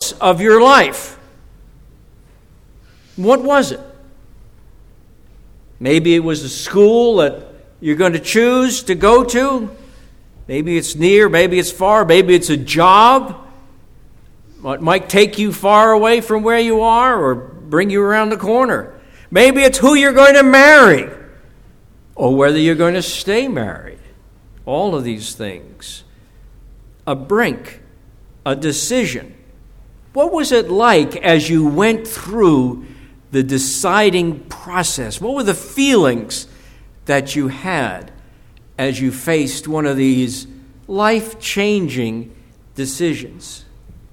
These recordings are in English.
balance of your life. What was it? Maybe it was a school that you're going to choose to go to. Maybe it's near, maybe it's far, maybe it's a job. It might take you far away from where you are or bring you around the corner. Maybe it's who you're going to marry or whether you're going to stay married. All of these things. A brink, a decision. What was it like as you went through the deciding process? What were the feelings that you had as you faced one of these life-changing decisions?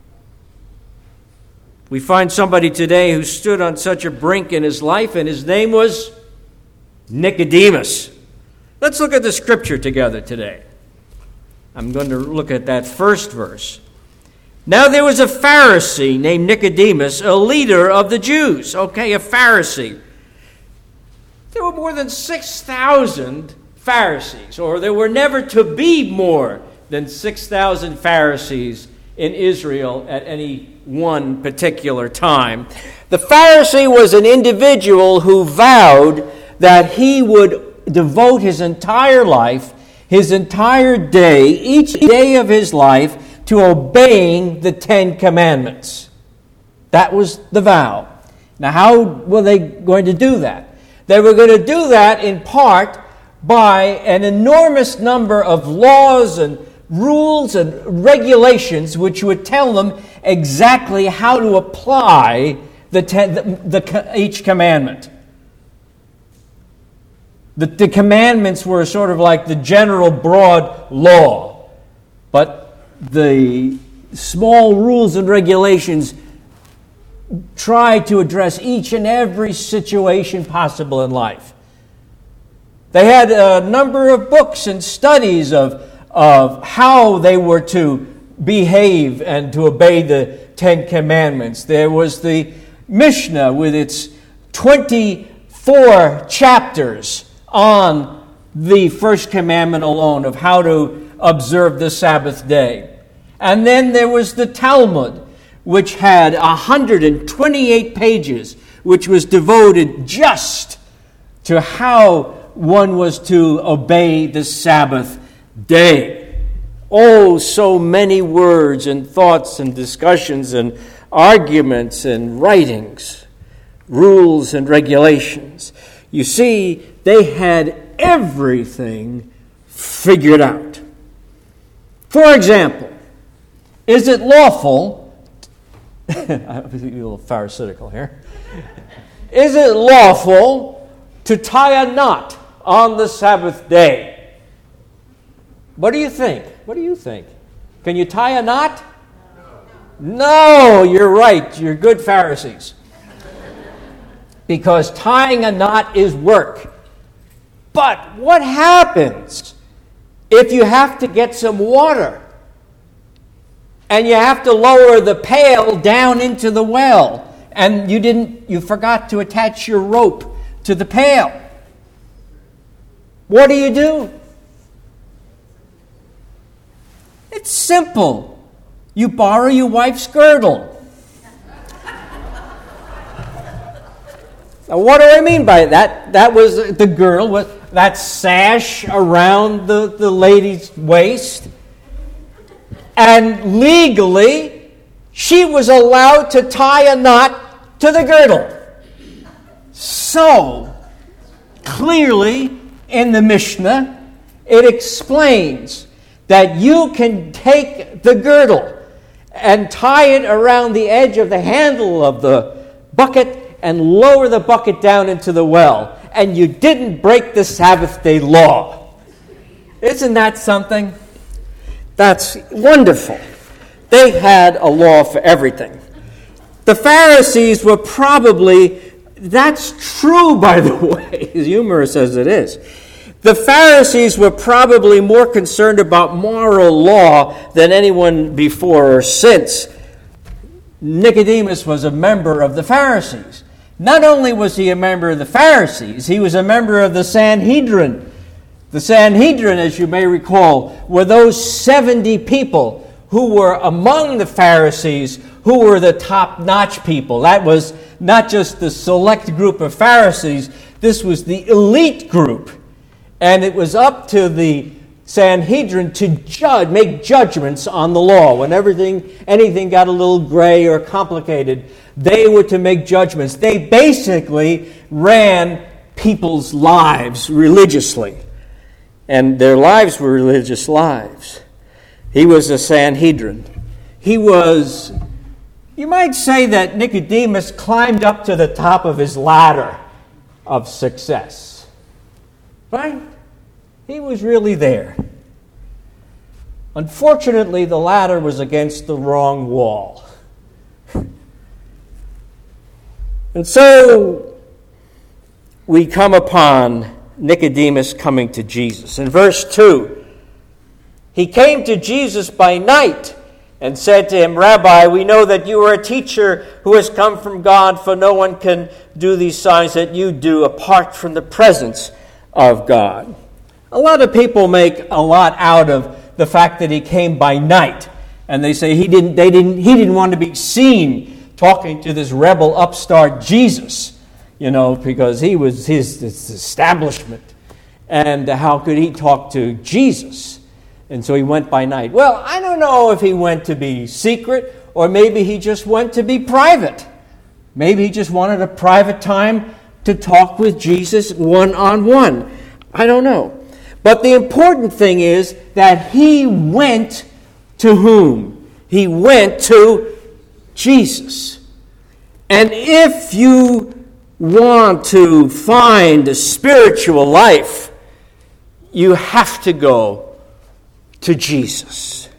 We find somebody today who stood on such a brink in his life, and his name was Nicodemus. Let's look at the scripture together today. I'm going to look at that first verse. Now there was a Pharisee named Nicodemus, a leader of the Jews. Okay, a Pharisee. There were more than 6,000 Pharisees, or there were never to be more than 6,000 Pharisees in Israel at any one particular time. The Pharisee was an individual who vowed that he would devote his entire life, his entire day, each day of his life, to obeying the Ten Commandments. That was the vow. Now, how were they going to do that? They were going to do that in part by an enormous number of laws and rules and regulations which would tell them exactly how to apply each commandment. The commandments were sort of like the general broad law, but the small rules and regulations try to address each and every situation possible in life. They had a number of books and studies of how they were to behave and to obey the Ten Commandments. There was the Mishnah with its 24 chapters on the first commandment alone of how to observe the Sabbath day. And then there was the Talmud, which had 128 pages, which was devoted just to how one was to obey the Sabbath day. Oh, so many words and thoughts and discussions and arguments and writings, rules and regulations. You see, they had everything figured out. For example, is it lawful, I'm a little pharisaical here, is it lawful to tie a knot on the Sabbath day? What do you think? What do you think? Can you tie a knot? No, you're right. You're good Pharisees. Because tying a knot is work. But what happens if you have to get some water and you have to lower the pail down into the well and you forgot to attach your rope to the pail? What do? It's simple. You borrow your wife's girdle. Now, what do I mean by that? That was the girdle with that sash around the lady's waist. And legally, she was allowed to tie a knot to the girdle. So, clearly, in the Mishnah, it explains that you can take the girdle and tie it around the edge of the handle of the bucket and lower the bucket down into the well. And you didn't break the Sabbath day law. Isn't that something? That's wonderful. They had a law for everything. The Pharisees were probably, that's true by the way, as humorous as it is, the Pharisees were probably more concerned about moral law than anyone before or since. Nicodemus was a member of the Pharisees. Not only was he a member of the Pharisees, he was a member of the Sanhedrin. The Sanhedrin, as you may recall, were those 70 people who were among the Pharisees, who were the top-notch people. That was not just the select group of Pharisees, this was the elite group. And it was up to the Sanhedrin to make judgments on the law. When anything got a little gray or complicated, they were to make judgments. They basically ran people's lives religiously. And their lives were religious lives. He was a Sanhedrin. He was, you might say that Nicodemus climbed up to the top of his ladder of success. Right? He was really there. Unfortunately, the ladder was against the wrong wall. And so we come upon Nicodemus coming to Jesus. In verse 2, he came to Jesus by night and said to him, Rabbi, we know that you are a teacher who has come from God, for no one can do these signs that you do apart from the presence of God. A lot of people make a lot out of the fact that he came by night, and they say he didn't want to be seen talking to this rebel upstart Jesus, because he was his establishment, and how could he talk to Jesus? And so he went by night. Well, I don't know if he went to be secret, or maybe he just went to be private. Maybe he just wanted a private time to talk with Jesus one-on-one. I don't know. But the important thing is that he went to whom? He went to Jesus. And if you want to find a spiritual life, you have to go to Jesus.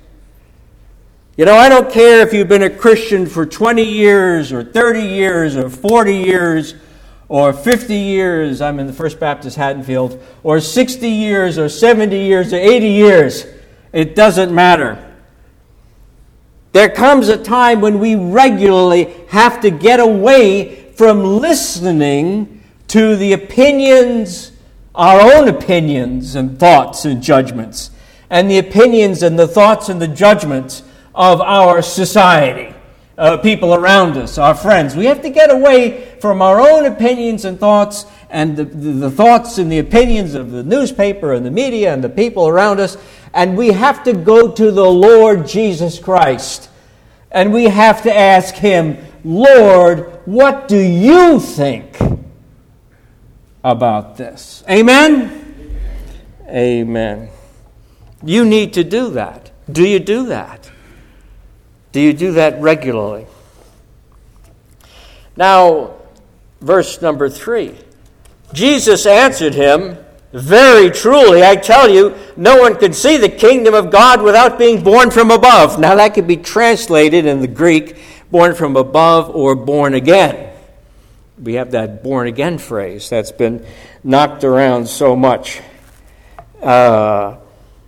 I don't care if you've been a Christian for 20 years or 30 years or 40 years or 50 years, I'm in the First Baptist Haddonfield, or 60 years or 70 years or 80 years. It doesn't matter. There comes a time when we regularly have to get away from listening to the opinions, our own opinions and thoughts and judgments, and the opinions and the thoughts and the judgments of our society, people around us, our friends. We have to get away from our own opinions and thoughts and the thoughts and the opinions of the newspaper and the media and the people around us, and we have to go to the Lord Jesus Christ. And we have to ask Him, Lord, what do you think about this? Amen? Amen. You need to do that. Do you do that? Do you do that regularly? Now, verse number 3. Jesus answered him, very truly, I tell you, no one can see the kingdom of God without being born from above. Now, that could be translated in the Greek, born from above or born again. We have that born again phrase that's been knocked around so much. And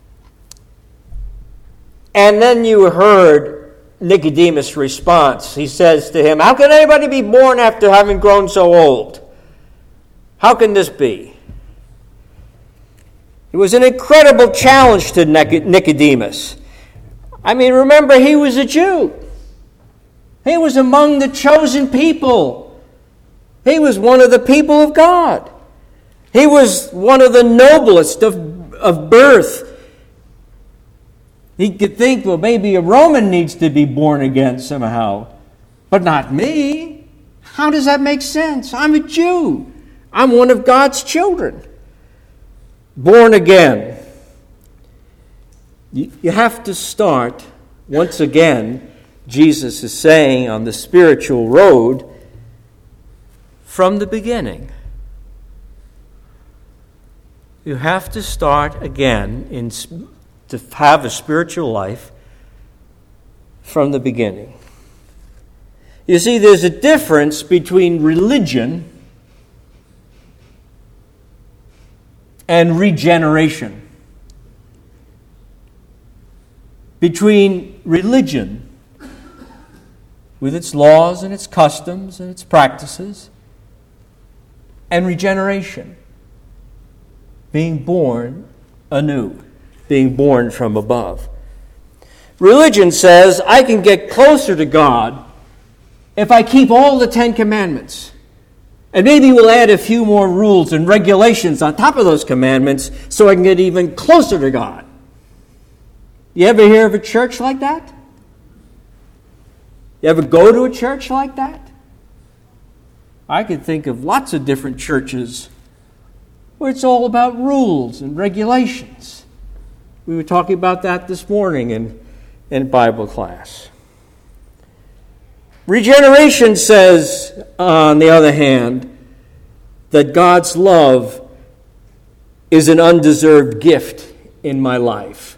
then you heard Nicodemus' response. He says to him, how can anybody be born after having grown so old? How can this be? It was an incredible challenge to Nicodemus. I mean, remember, he was a Jew. He was among the chosen people. He was one of the people of God. He was one of the noblest of birth. He could think, well, maybe a Roman needs to be born again somehow, but not me. How does that make sense? I'm a Jew. I'm one of God's children. Born again. You have to start, once again, Jesus is saying, on the spiritual road, from the beginning. You have to start again to have a spiritual life from the beginning. You see, there's a difference between religion and regeneration. Between religion, with its laws and its customs and its practices, and regeneration, being born anew, being born from above. Religion says I can get closer to God if I keep all the 10 Commandments. And maybe we'll add a few more rules and regulations on top of those commandments so I can get even closer to God. You ever hear of a church like that? You ever go to a church like that? I can think of lots of different churches where it's all about rules and regulations. We were talking about that this morning in Bible class. Regeneration says, on the other hand, that God's love is an undeserved gift in my life.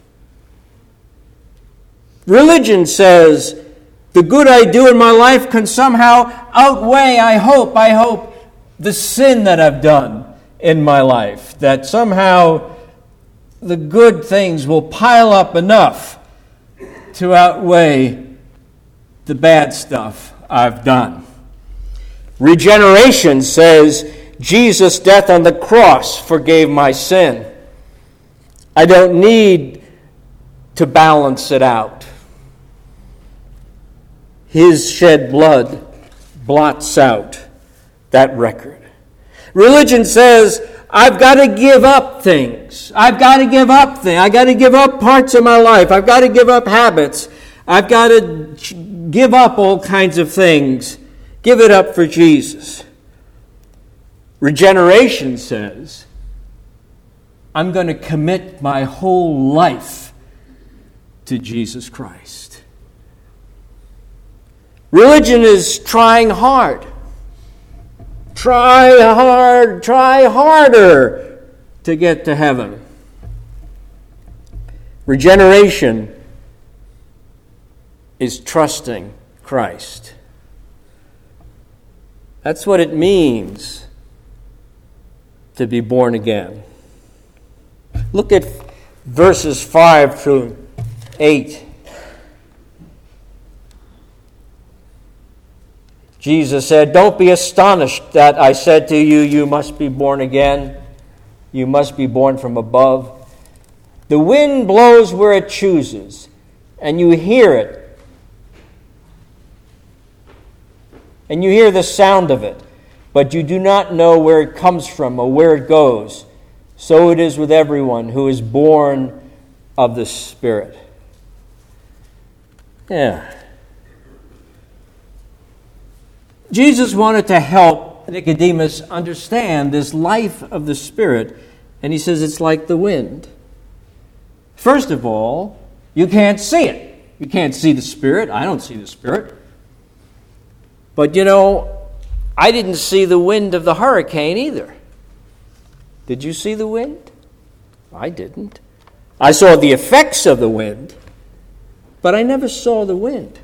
Religion says the good I do in my life can somehow outweigh, I hope, the sin that I've done in my life. That somehow the good things will pile up enough to outweigh the bad stuff I've done. Regeneration says Jesus' death on the cross forgave my sin. I don't need to balance it out. His shed blood blots out that record. Religion says I've got to give up things. I've got to give up parts of my life. I've got to give up habits. I've got to give up all kinds of things. Give it up for Jesus. Regeneration says, I'm going to commit my whole life to Jesus Christ. Religion is trying hard. Try harder to get to heaven. Regeneration is trusting Christ. That's what it means to be born again. Look at verses 5 through 8. Jesus said, "Don't be astonished that I said to you, you must be born again. You must be born from above. The wind blows where it chooses, and you hear it. And you hear the sound of it, but you do not know where it comes from or where it goes. So it is with everyone who is born of the Spirit." Yeah. Jesus wanted to help Nicodemus understand this life of the Spirit, and he says it's like the wind. First of all, you can't see it. You can't see the Spirit. I don't see the Spirit. But I didn't see the wind of the hurricane either. Did you see the wind? I didn't. I saw the effects of the wind, but I never saw the wind.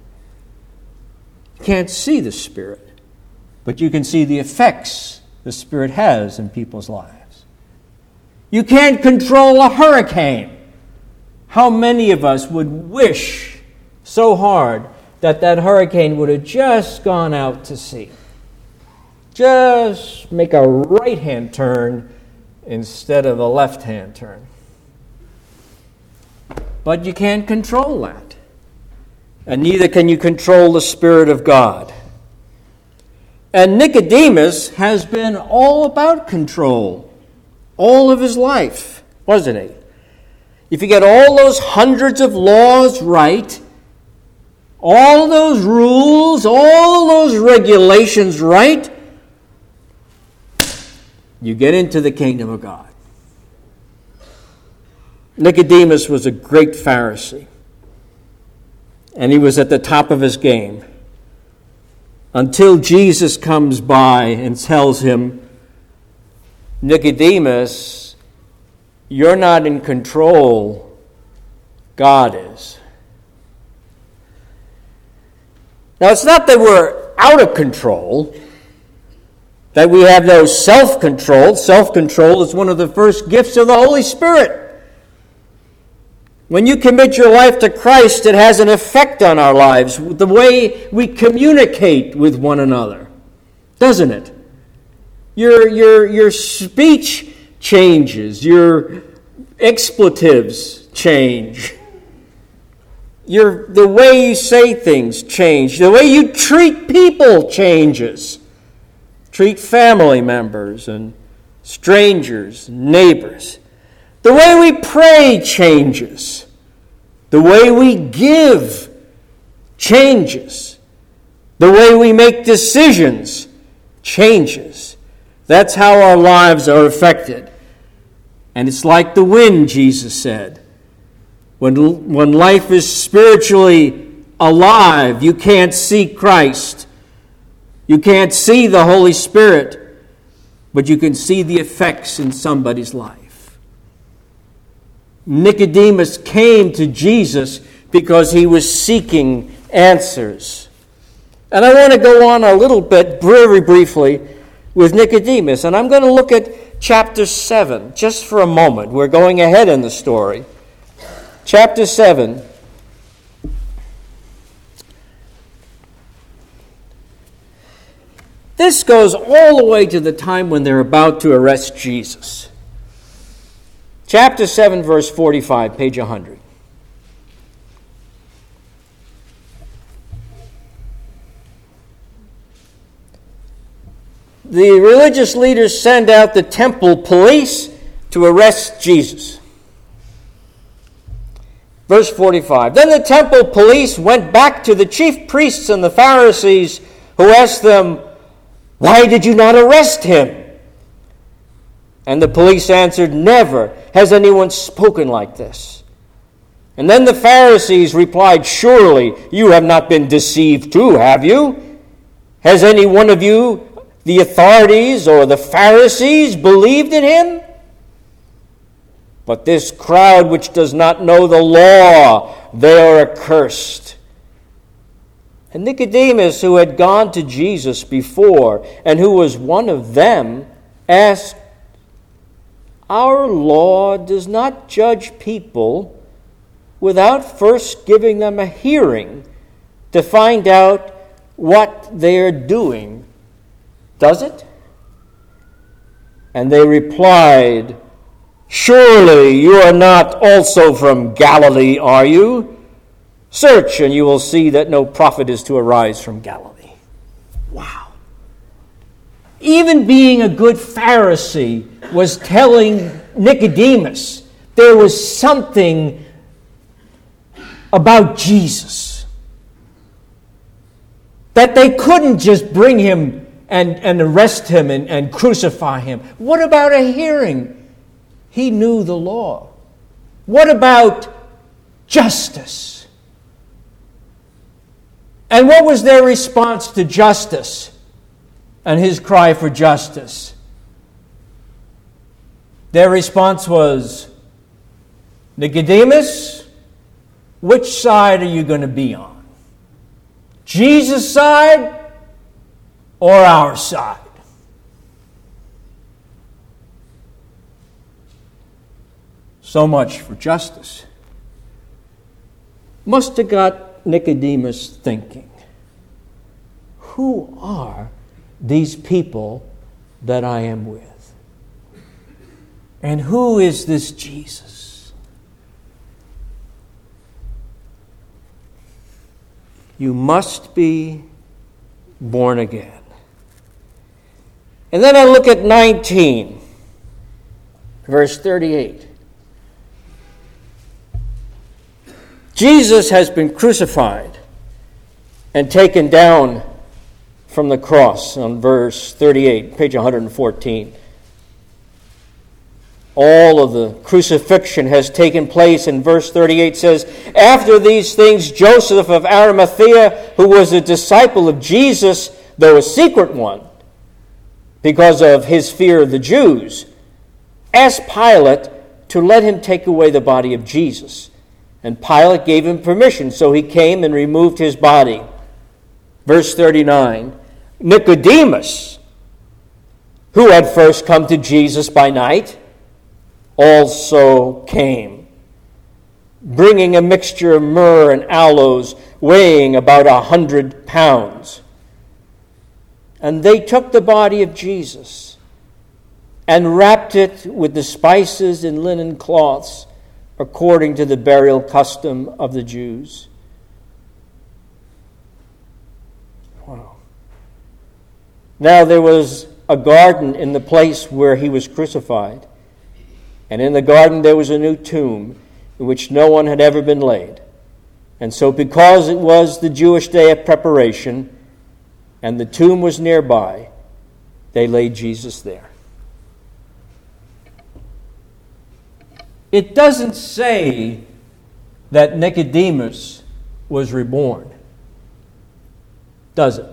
You can't see the Spirit, but you can see the effects the Spirit has in people's lives. You can't control a hurricane. How many of us would wish so hard that hurricane would have just gone out to sea? Just make a right-hand turn instead of a left-hand turn. But you can't control that. And neither can you control the Spirit of God. And Nicodemus has been all about control all of his life, wasn't he? If you get all those hundreds of laws right, all those rules, all those regulations right, you get into the kingdom of God. Nicodemus was a great Pharisee, and he was at the top of his game until Jesus comes by and tells him, "Nicodemus, you're not in control, God is." Now, it's not that we're out of control, that we have no self-control. Self-control is one of the first gifts of the Holy Spirit. When you commit your life to Christ, it has an effect on our lives, the way we communicate with one another, doesn't it? Your speech changes, your expletives change. The way you say things change. The way you treat people changes. Treat family members and strangers, neighbors. The way we pray changes. The way we give changes. The way we make decisions changes. That's how our lives are affected. And it's like the wind, Jesus said. When life is spiritually alive, you can't see Christ. You can't see the Holy Spirit, but you can see the effects in somebody's life. Nicodemus came to Jesus because he was seeking answers. And I want to go on a little bit, very briefly, with Nicodemus. And I'm going to look at chapter 7, just for a moment. We're going ahead in the story. Chapter 7. This goes all the way to the time when they're about to arrest Jesus. Chapter 7, verse 45, page 100. The religious leaders send out the temple police to arrest Jesus. Verse 45. Then the temple police went back to the chief priests and the Pharisees, who asked them, "Why did you not arrest him?" And the police answered, "Never has anyone spoken like this." And then the Pharisees replied, "Surely you have not been deceived too, have you? Has any one of you, the authorities or the Pharisees, believed in him? But this crowd which does not know the law, they are accursed." And Nicodemus, who had gone to Jesus before and who was one of them, asked, "Our law does not judge people without first giving them a hearing to find out what they are doing, does it?" And they replied, "Surely you are not also from Galilee, are you? Search, and you will see that no prophet is to arise from Galilee." Wow. Even being a good Pharisee was telling Nicodemus there was something about Jesus, that they couldn't just bring him and arrest him and crucify him. What about a hearing? He knew the law. What about justice? And what was their response to justice and his cry for justice? Their response was, "Nicodemus, which side are you going to be on? Jesus' side or our side?" So much for justice. Must have got Nicodemus thinking, who are these people that I am with? And who is this Jesus? You must be born again. And then I look at 19, verse 38. Jesus has been crucified and taken down from the cross on verse 38, page 114. All of the crucifixion has taken place, and verse 38 says, "After these things, Joseph of Arimathea, who was a disciple of Jesus, though a secret one, because of his fear of the Jews, asked Pilate to let him take away the body of Jesus. And Pilate gave him permission, so he came and removed his body." Verse 39, Nicodemus, who had first come to Jesus by night, also came, bringing a mixture of myrrh and aloes, weighing about 100 pounds. And they took the body of Jesus and wrapped it with the spices in linen cloths, according to the burial custom of the Jews. Wow. Now there was a garden in the place where he was crucified, and in the garden there was a new tomb in which no one had ever been laid. And so because it was the Jewish day of preparation, and the tomb was nearby, they laid Jesus there. It doesn't say that Nicodemus was reborn, does it?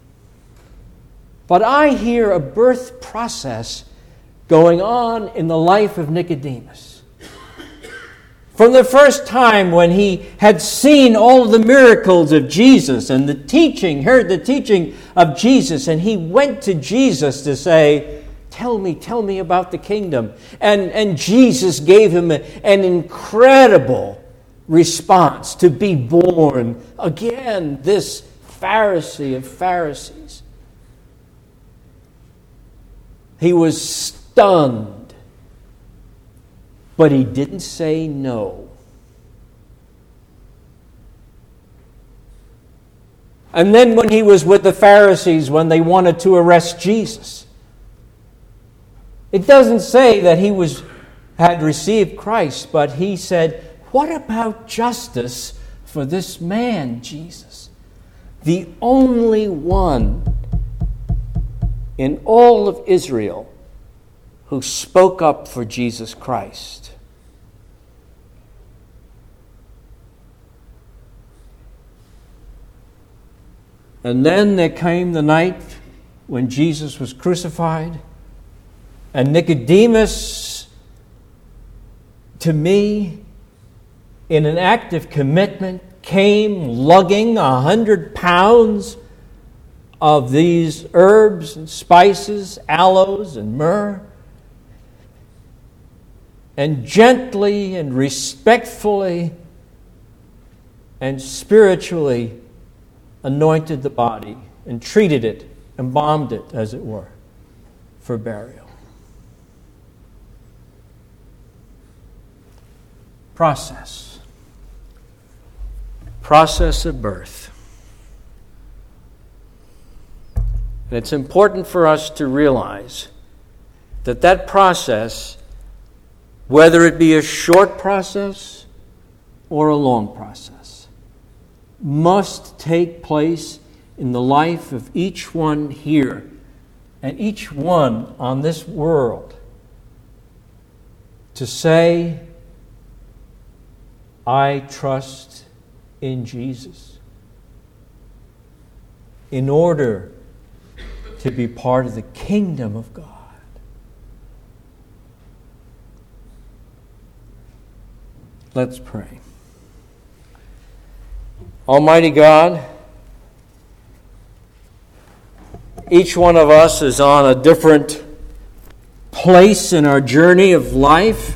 But I hear a birth process going on in the life of Nicodemus. From the first time when he had seen all the miracles of Jesus and heard the teaching of Jesus, and he went to Jesus to say, tell me about the kingdom. And Jesus gave him an incredible response to be born again, this Pharisee of Pharisees. He was stunned. But he didn't say no. And then when he was with the Pharisees, when they wanted to arrest Jesus, it doesn't say that he had received Christ, but he said, what about justice for this man, Jesus? The only one in all of Israel who spoke up for Jesus Christ. And then there came the night when Jesus was crucified, and Nicodemus, to me, in an act of commitment, came lugging 100 pounds of these herbs and spices, aloes and myrrh, and gently and respectfully and spiritually anointed the body and treated it, embalmed it, as it were, for burial. Process of birth. And it's important for us to realize that process, whether it be a short process or a long process, must take place in the life of each one here and each one on this world to say, I trust in Jesus, in order to be part of the kingdom of God. Let's pray. Almighty God, each one of us is on a different place in our journey of life.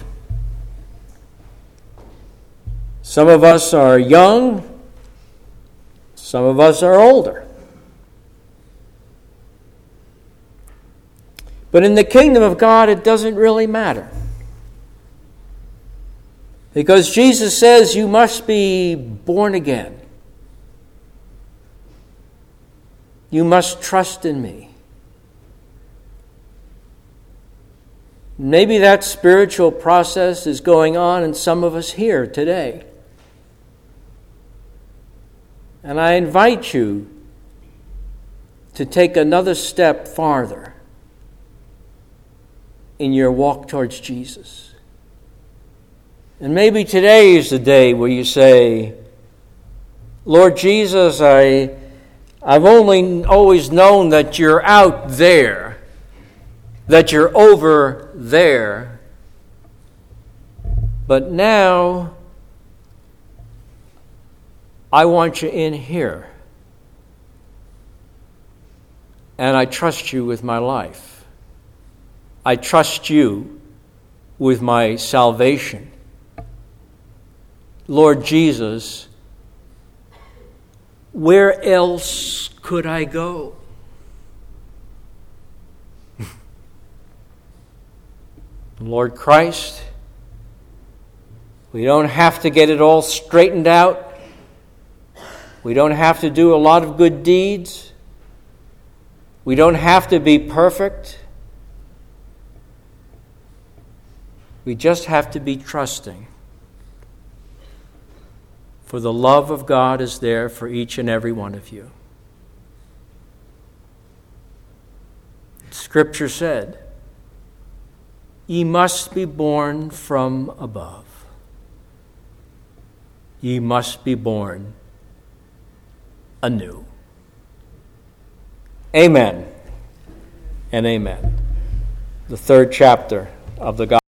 Some of us are young, some of us are older. But in the kingdom of God, it doesn't really matter. Because Jesus says you must be born again. You must trust in me. Maybe that spiritual process is going on in some of us here today. And I invite you to take another step farther in your walk towards Jesus. And maybe today is the day where you say, Lord Jesus, I've only always known that you're out there, that you're over there. But now, I want you in here. And I trust you with my life. I trust you with my salvation. Lord Jesus, where else could I go? Lord Christ, we don't have to get it all straightened out. We don't have to do a lot of good deeds. We don't have to be perfect. We just have to be trusting. For the love of God is there for each and every one of you. Scripture said, "Ye must be born from above. Ye must be born anew." Amen and amen. The third chapter of the Gospel.